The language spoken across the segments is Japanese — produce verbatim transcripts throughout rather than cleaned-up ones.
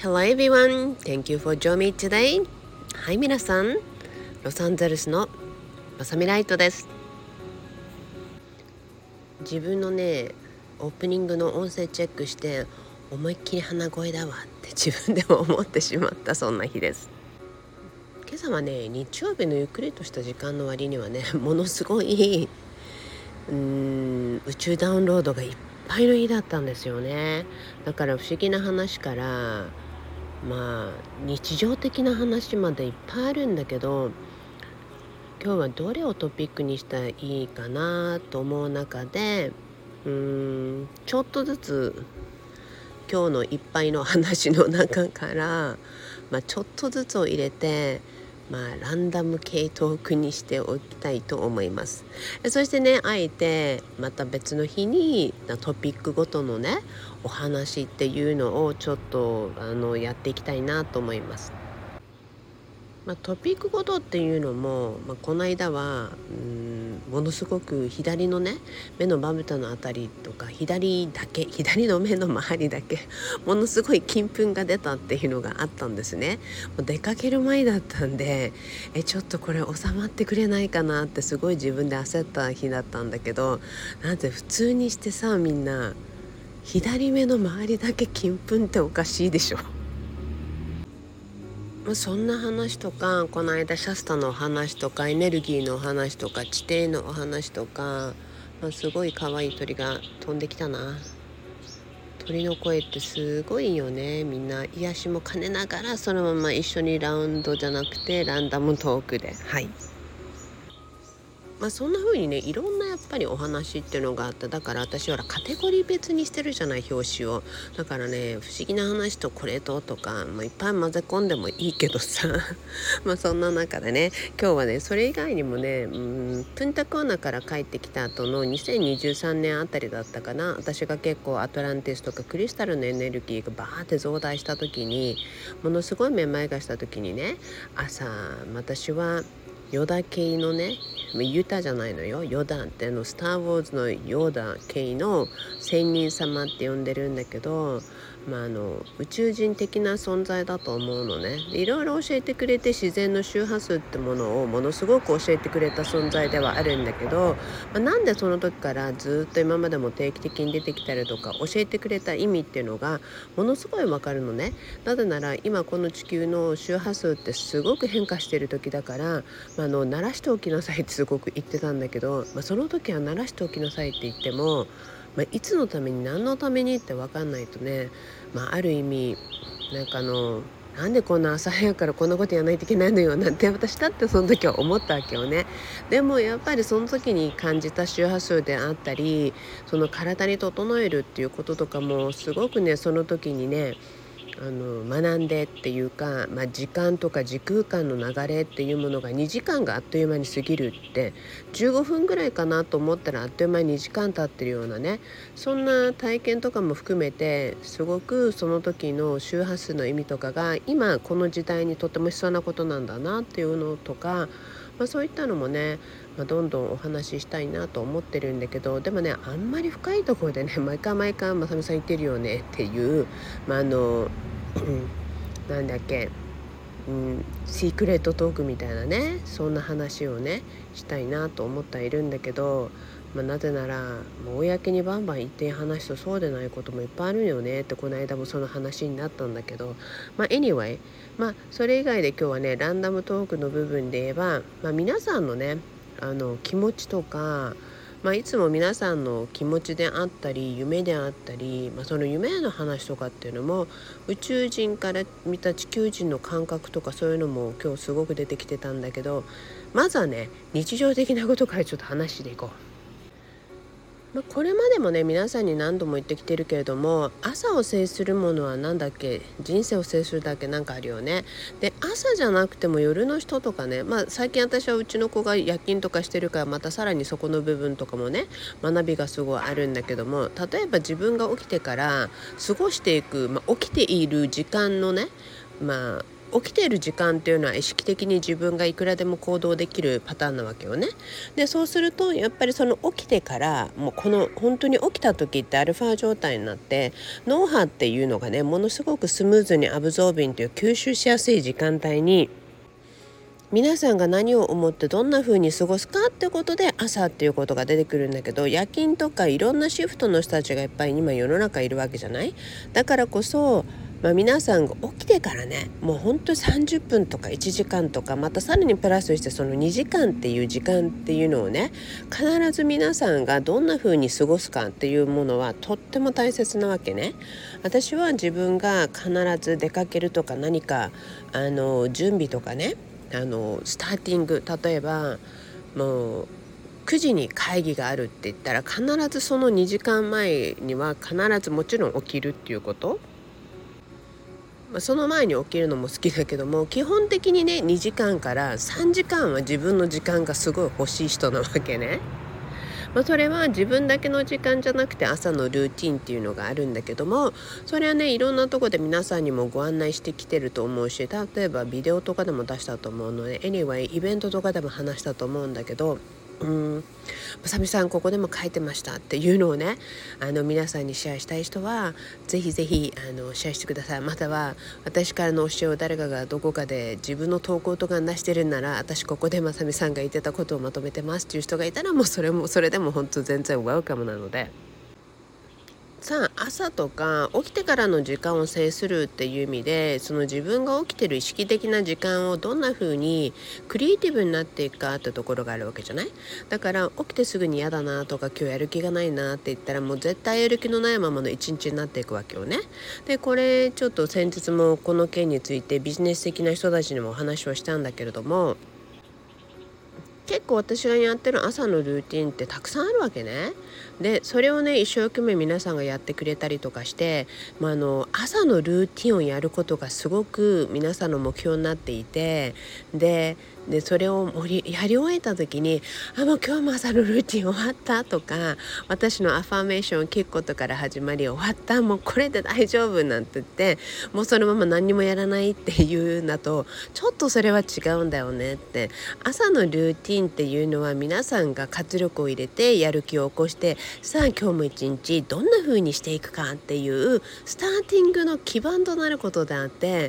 Hello everyone, thank you for joining me today. はい、皆さん、ロサンゼルスのまさみライトです。自分のね、オープニングの音声チェックして思いっきり鼻声だわって自分でも思ってしまったそんな日です。今朝はね、日曜日のゆっくりとした時間の割にはね、ものすごいうーん宇宙ダウンロードがいっぱいの日だったんですよね。だから不思議な話からまあ日常的な話までいっぱいあるんだけど、今日はどれをトピックにしたらいいかなと思う中で、うーんちょっとずつ今日のいっぱいの話の中から、まあ、ちょっとずつを入れて、まあ、ランダム系トークにしておきたいと思います。そしてね、あえてまた別の日にトピックごとのねお話っていうのをちょっとあのやっていきたいなと思います。まあ、トピックごとっていうのも、まあ、この間はうーんものすごく左のね目のまぶたのあたりとか左だけ左の目の周りだけものすごい金粉が出たっていうのがあったんですね。もう出かける前だったんでえちょっとこれ収まってくれないかなってすごい自分で焦った日だったんだけど、なんて普通にしてさ、みんな左目の周りだけ金粉っておかしいでしょ。まあ、そんな話とか、この間シャスタのお話とかエネルギーのお話とか地底のお話とか、まあ、すごい可愛い鳥が飛んできたな。鳥の声ってすごいよね。みんな癒しも兼ねながらそのまま一緒にラウンドじゃなくてランダムトークで、はい、まあ、そんな風にね、いろんなやっぱりお話っていうのがあった。だから私はカテゴリー別にしてるじゃない、表紙を。だからね、不思議な話とこれととか、まあ、いっぱい混ぜ込んでもいいけどさまあそんな中でね、今日はねそれ以外にもね、うんプンタコーナから帰ってきた後のにせんにじゅうさんねんあたりだったかな、私が結構アトランティスとかクリスタルのエネルギーがバーって増大した時に、ものすごいめまいがした時にね、朝私はヨダ系のね、ユタじゃないのよ、ヨダってあのスター・ウォーズのヨダ系の仙人様って呼んでるんだけど、まあ、あの宇宙人的な存在だと思うのね。いろいろ教えてくれて、自然の周波数ってものをものすごく教えてくれた存在ではあるんだけど、まあ、なんでその時からずっと今までも定期的に出てきたりとか教えてくれた意味っていうのがものすごいわかるのね。なぜなら今この地球の周波数ってすごく変化している時だから、まあ、あの鳴らしておきなさいってすごく言ってたんだけど、まあ、その時は鳴らしておきなさいって言っても、まあ、いつのために何のためにって分かんないとね、まあ、ある意味なんかあのなんでこんな朝早くからこんなことやらないといけないのよなんて私だってその時は思ったわけよね。でもやっぱりその時に感じた周波数であったり、その体に整えるっていうこととかもすごくね、その時にねあの学んでっていうか、まあ、時間とか時空間の流れっていうものがにじかんがあっという間に過ぎるって、じゅうごふんぐらいかなと思ったらあっという間ににじかん経ってるようなね、そんな体験とかも含めてすごくその時の周波数の意味とかが今この時代にとても必要なことなんだなっていうのとか、まあ、そういったのもね、まあ、どんどんお話ししたいなと思ってるんだけど、でもねあんまり深いところでね毎回毎回まさみさん言ってるよねっていう、まあ、あのなんだっけ、うん、シークレットトークみたいなね、そんな話をねしたいなと思ってはいるんだけど、まあ、なぜならもう公にバンバン言って話すとそうでないこともいっぱいあるよねって、この間もその話になったんだけど、まあ anyway、 まあそれ以外で今日はねランダムトークの部分で言えば、まあ、皆さんのねあの気持ちとか、まあ、いつも皆さんの気持ちであったり夢であったり、まあ、その夢の話とかっていうのも宇宙人から見た地球人の感覚とかそういうのも今日すごく出てきてたんだけど、まずはね日常的なことからちょっと話していこう。まあ、これまでもね皆さんに何度も言ってきてるけれども、朝を制するものは何だっけ、人生を制するだけなんかあるよね。で朝じゃなくても夜の人とかね、まあ最近私はうちの子が夜勤とかしてるからまたさらにそこの部分とかもね学びがすごいあるんだけども、例えば自分が起きてから過ごしていく、まあ、起きている時間のねまあ起きている時間っていうのは意識的に自分がいくらでも行動できるパターンなわけよね。でそうするとやっぱりその起きてからもうこの本当に起きた時ってアルファ状態になって脳波っていうのがねものすごくスムーズにアブゾービンという吸収しやすい時間帯に皆さんが何を思ってどんな風に過ごすかってことで朝っていうことが出てくるんだけど、夜勤とかいろんなシフトの人たちがいっぱい今世の中いるわけじゃない。だからこそ、まあ、皆さんが起きてからねもうほんとさんじゅっぷんとかいちじかんとかまたさらにプラスしてそのにじかんっていう時間っていうのをね必ず皆さんがどんな風に過ごすかっていうものはとっても大切なわけね。私は自分が必ず出かけるとか何かあの準備とかねあのスターティング、例えばもうくじに会議があるって言ったら必ずそのにじかんまえには必ずもちろん起きるっていうこと、まあ、その前に起きるのも好きだけども基本的にねにじかんからさんじかんは自分の時間がすごい欲しい人なわけね。まあ、それは自分だけの時間じゃなくて朝のルーティンっていうのがあるんだけども、それはねいろんなとこで皆さんにもご案内してきてると思うし、例えばビデオとかでも出したと思うので Anyway イベントとかでも話したと思うんだけど、うーんまさみさんここでも書いてましたっていうのをねあの皆さんにシェアしたい人はぜひぜひあのシェアしてください。または私からの教えを誰かがどこかで自分の投稿とか出してるなら私ここでまさみさんが言ってたことをまとめてますっていう人がいたらもうそれもそれでも本当全然ウェルカムなので、さあ朝とか起きてからの時間を制するっていう意味でその自分が起きてる意識的な時間をどんな風にクリエイティブになっていくかってところがあるわけじゃない。だから起きてすぐに嫌だなとか今日やる気がないなって言ったらもう絶対やる気のないままの一日になっていくわけよね。でこれちょっと先日もこの件についてビジネス的な人たちにもお話をしたんだけれども、結構私がやってる朝のルーティンってたくさんあるわけね。でそれをね一生懸命皆さんがやってくれたりとかして、まあ、あの朝のルーティンをやることがすごく皆さんの目標になっていて、ででそれを盛りやり終えた時にあもう今日も朝のルーティン終わったとか、私のアファーメーションを聞くことから始まり終わったもうこれで大丈夫なんて言ってもうそのまま何にもやらないっていうんだとちょっとそれは違うんだよねって。朝のルーティンっていうのは皆さんが活力を入れてやる気を起こしてさあ今日も一日どんな風にしていくかっていうスターティングの基盤となることであって、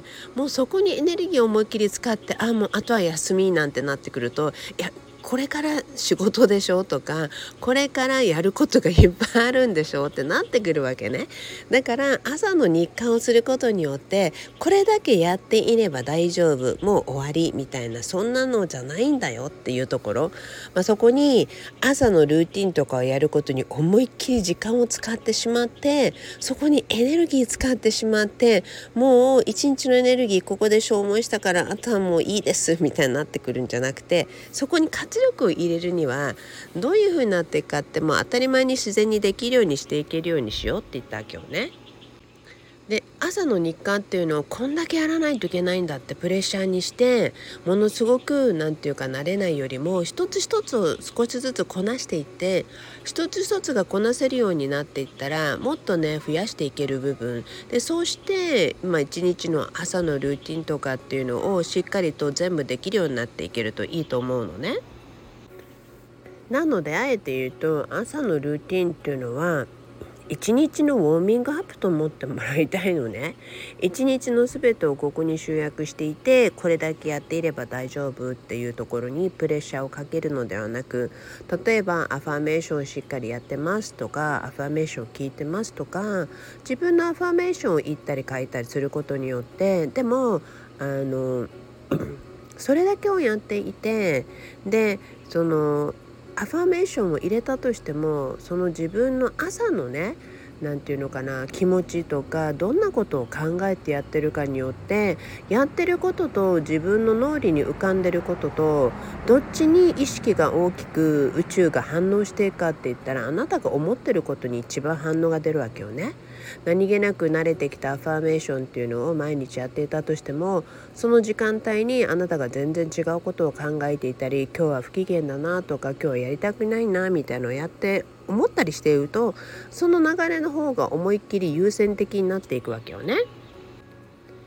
もうそこにエネルギーを思いっきり使ってあもうあとは休みなんてなってくるといやこれから仕事でしょとかこれからやることがいっぱいあるんでしょってなってくるわけね。だから朝の日課をすることによってこれだけやっていれば大丈夫もう終わりみたいなそんなのじゃないんだよっていうところ、まあ、そこに朝のルーティンとかをやることに思いっきり時間を使ってしまってそこにエネルギー使ってしまってもう一日のエネルギーここで消耗したからあとはもういいですみたいになってくるんじゃなくて、そこに活力を入れるにはどういう風になっていくかってもう当たり前に自然にできるようにしていけるようにしようって言ったわけよね。で朝の日課っていうのをこんだけやらないといけないんだってプレッシャーにしてものすごくなんていうか慣れないよりも一つ一つを少しずつこなしていって一つ一つがこなせるようになっていったらもっとね増やしていける部分で、そうしてまあ一日の朝のルーティンとかっていうのをしっかりと全部できるようになっていけるといいと思うのね。なのであえて言うと朝のルーティンっていうのは一日のウォーミングアップと思ってもらいたいのね。一日のすべてをここに集約していてこれだけやっていれば大丈夫っていうところにプレッシャーをかけるのではなく、例えばアファーメーションをしっかりやってますとかアファーメーションを聞いてますとか自分のアファーメーションを言ったり書いたりすることによってでもあのそれだけをやっていてでそのアファーメーションを入れたとしてもその自分の朝のねなんていうのかな気持ちとかどんなことを考えてやってるかによってやってることと自分の脳裏に浮かんでることとどっちに意識が大きく宇宙が反応していくかって言ったらあなたが思ってることに一番反応が出るわけよね。何気なく慣れてきたアファーメーションっていうのを毎日やっていたとしてもその時間帯にあなたが全然違うことを考えていたり今日は不機嫌だなとか今日はやりたくないなみたいなのをやって思ったりしているとその流れの方が思いっきり優先的になっていくわけよね。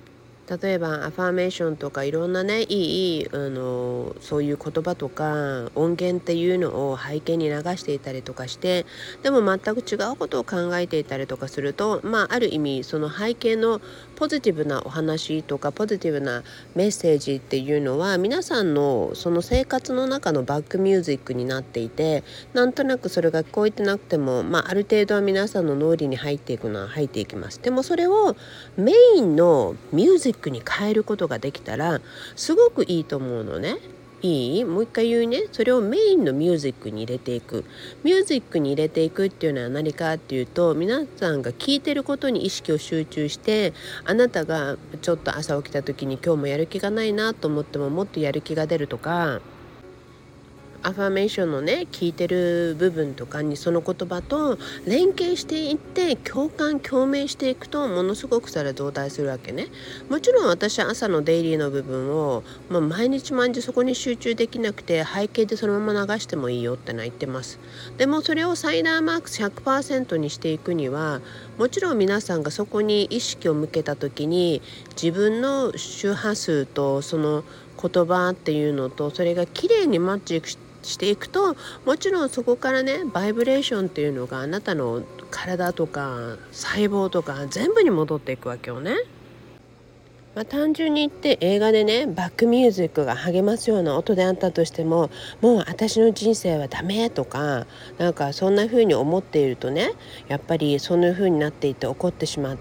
例えばアファーメーションとかいろんなねいいあのそういう言葉とか音源っていうのを背景に流していたりとかして、でも全く違うことを考えていたりとかすると、まあある意味その背景のポジティブなお話とかポジティブなメッセージっていうのは皆さんのその生活の中のバックミュージックになっていて、なんとなくそれが聞こえてなくても、まあ、ある程度は皆さんの脳裏に入っていくのは入っていきます。でもそれをメインのミュージックに変えることができたらすごくいいと思うのね。いいもう一回言うね。それをメインのミュージックに入れていく。ミュージックに入れていくっていうのは何かっていうと、皆さんが聞いてることに意識を集中して、あなたがちょっと朝起きた時に今日もやる気がないなと思ってももっとやる気が出るとか、アファメーションのね聞いてる部分とかにその言葉と連携していって共感共鳴していくとものすごくそれは増大するわけね。もちろん私は朝のデイリーの部分を、まあ、毎日毎日そこに集中できなくて背景でそのまま流してもいいよってのは言ってます。でもそれを最大マークス ひゃくパーセント にしていくにはもちろん皆さんがそこに意識を向けた時に自分の周波数とその言葉っていうのとそれがきれいにマッチしてしていくと、もちろんそこからねバイブレーションっていうのがあなたの体とか細胞とか全部に戻っていくわけよね。まあ、単純に言って映画でねバックミュージックが励ますような音であったとしても、もう私の人生はダメとかなんかそんな風に思っているとね、やっぱりそんな風になっていて怒ってしまって、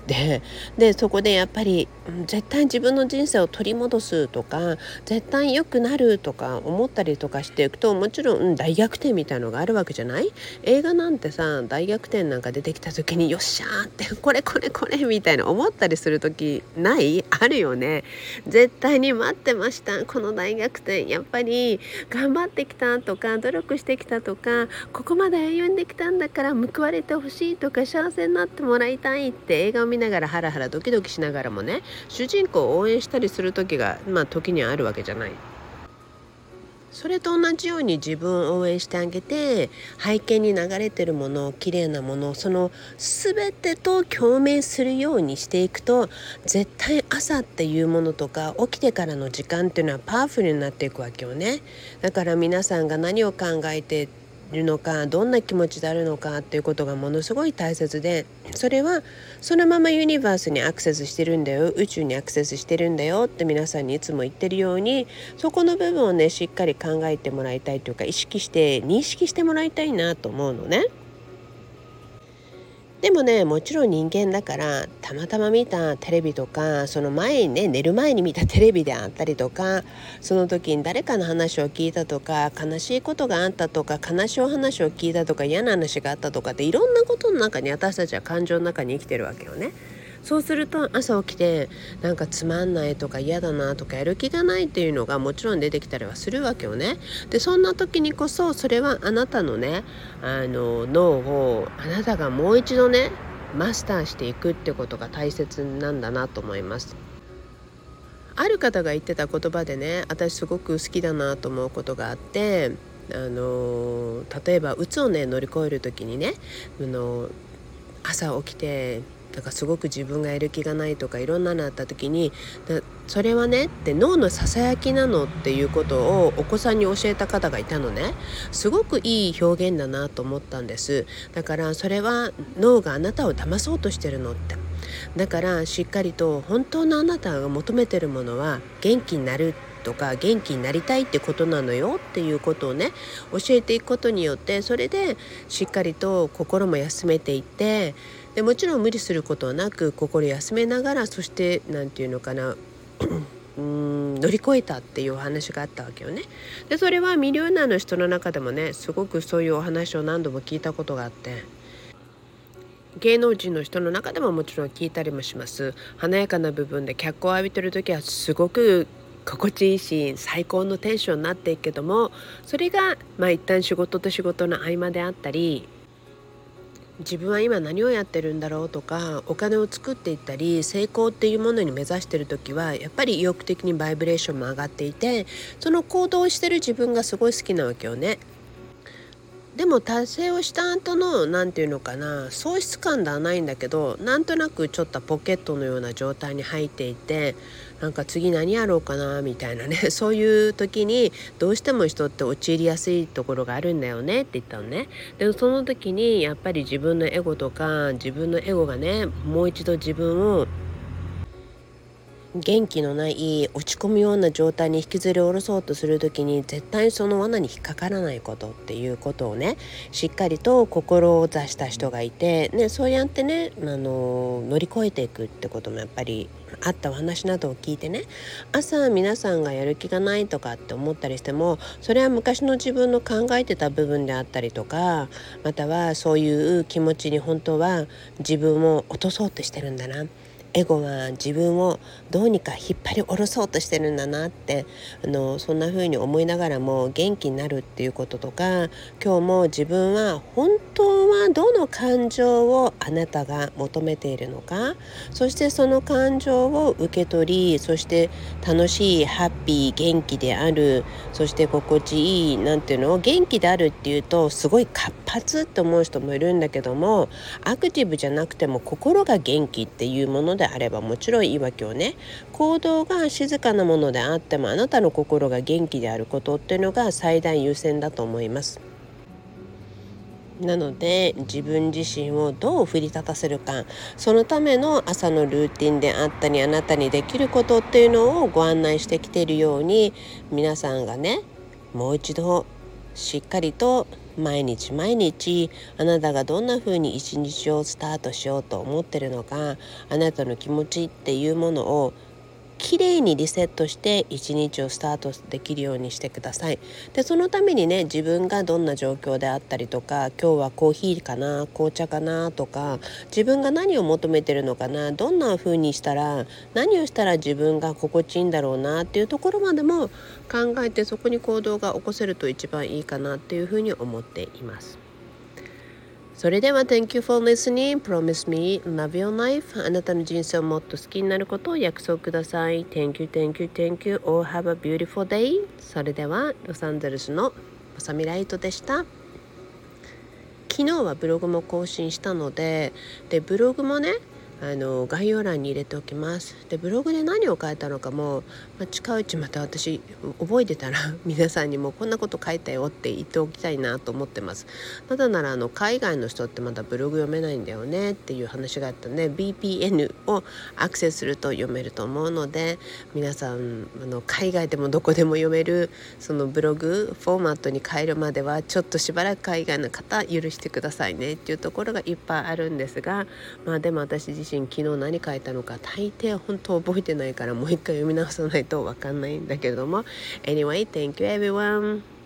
でそこでやっぱり、うん、絶対自分の人生を取り戻すとか絶対良くなるとか思ったりとかしていくと、もちろん、うん、大逆転みたいのがあるわけじゃない。映画なんてさ、大逆転なんか出てきた時によっしゃーってこれこれこれみたいな思ったりする時ないあるよね。絶対に待ってましたこの大逆転、やっぱり頑張ってきたとか努力してきたとかここまで歩んできたんだから報われてほしいとか幸せになってもらいたいって映画を見ながらハラハラドキドキしながらもね主人公を応援したりする時がまあ時にはあるわけじゃない。それと同じように自分を応援してあげて、背景に流れてるもの、綺麗なもの、その全てと共鳴するようにしていくと、絶対朝っていうものとか起きてからの時間っていうのはパワフルになっていくわけよね。だから皆さんが何を考えているのか、どんな気持ちであるのかっていうことがものすごい大切で、それはそのままユニバースにアクセスしてるんだよ、宇宙にアクセスしてるんだよって皆さんにいつも言ってるように、そこの部分をねしっかり考えてもらいたいというか、意識して認識してもらいたいなと思うのね。でもね、もちろん人間だからたまたま見たテレビとか、その前にね寝る前に見たテレビであったりとか、その時に誰かの話を聞いたとか、悲しいことがあったとか、悲しいお話を聞いたとか、嫌な話があったとかって、いろんなことの中に私たちは感情の中に生きてるわけよね。そうすると朝起きてなんかつまんないとか嫌だなとかやる気がないっていうのがもちろん出てきたりはするわけよね。でそんな時にこそ、それはあなたのねあの脳をあなたがもう一度ねマスターしていくってことが大切なんだなと思います。ある方が言ってた言葉でね、私すごく好きだなと思うことがあって、あの例えば鬱をね乗り越える時にね、あの朝起きてなんかすごく自分がやる気がないとかいろんなのあった時に、それはねって脳のささやきなのっていうことをお子さんに教えた方がいたのね。すごくいい表現だなと思ったんです。だからそれは脳があなたを騙そうとしてるのって。だからしっかりと本当のあなたが求めてるものは元気になるとか元気になりたいってことなのよっていうことをね教えていくことによって、それでしっかりと心も休めていって、でもちろん無理することはなく心休めながら、そしてなんていうのかなうーん乗り越えたっていうお話があったわけよね。でそれはミリオナーの人の中でもねすごくそういうお話を何度も聞いたことがあって、芸能人の人の中でももちろん聞いたりもします。華やかな部分で脚光を浴びてる時はすごく心地いいし最高のテンションになっていくけども、それがまあ一旦仕事と仕事の合間であったり、自分は今何をやってるんだろうとか、お金を作っていったり成功っていうものに目指してる時はやっぱり意欲的にバイブレーションも上がっていて、その行動をしてる自分がすごい好きなわけよね。でも達成をした後のなんていうのかな、喪失感ではないんだけど、なんとなくちょっとポケットのような状態に入っていて、 なんか次何やろうかなみたいなねそういう時にどうしても人って陥りやすいところがあるんだよねって言ったのね。でその時にやっぱり自分のエゴとか自分のエゴがねもう一度自分を元気のない落ち込むような状態に引きずり下ろそうとする時に絶対その罠に引っかからないことっていうことをねしっかりと心を座した人がいて、ね、そうやってねあの乗り越えていくってこともやっぱりあったお話などを聞いてね、朝皆さんがやる気がないとかって思ったりしてもそれは昔の自分の考えてた部分であったりとか、またはそういう気持ちに本当は自分を落とそうとしてるんだな、エゴは自分をどうにか引っ張り下ろそうとしてるんだなってあのそんな風に思いながらも元気になるっていうこととか、今日も自分は本当はどの感情をあなたが求めているのか、そしてその感情を受け取り、そして楽しいハッピー元気である、そして心地いいなんていうのを元気であるっていうとすごい活発って思う人もいるんだけども、アクティブじゃなくても心が元気っていうものであればもちろんいいわけよね。行動が静かなものであってもあなたの心が元気であることっていうのが最大優先だと思います。なので自分自身をどう奮い立たせるか、そのための朝のルーティンであったりあなたにできることっていうのをご案内してきているように、皆さんがねもう一度しっかりと毎日毎日あなたがどんな風に一日をスタートしようと思ってるのか、あなたの気持ちっていうものをきれいにリセットして一日をスタートできるようにしてください。でそのためにね自分がどんな状況であったりとか、今日はコーヒーかな紅茶かなとか、自分が何を求めてるのかな、どんな風にしたら何をしたら自分が心地いいんだろうなっていうところまでも考えて、そこに行動が起こせると一番いいかなっていう風に思っています。それでは Thank you for listening. Promise me love your life. あなたの人生をもっと好きになることを約束ください。Thank you, thank you, thank you. All have a beautiful day. それではロサンゼルスのまさみライトでした。昨日はブログも更新したので、でブログもねあの概要欄に入れておきます。でブログで何を書いたのかも、まあ、近いうちまた私覚えてたら皆さんにもこんなこと書いたよって言っておきたいなと思ってます。なぜならあの海外の人ってまだブログ読めないんだよねっていう話があったので ブイピーエヌ をアクセスすると読めると思うので、皆さんあの海外でもどこでも読めるそのブログフォーマットに変えるまではちょっとしばらく海外の方許してくださいねっていうところがいっぱいあるんですが、まあでも私自身昨日何書いたのか大抵本当覚えてないからもう一回読み直さないと分かんないんだけれども Anyway, thank you everyone.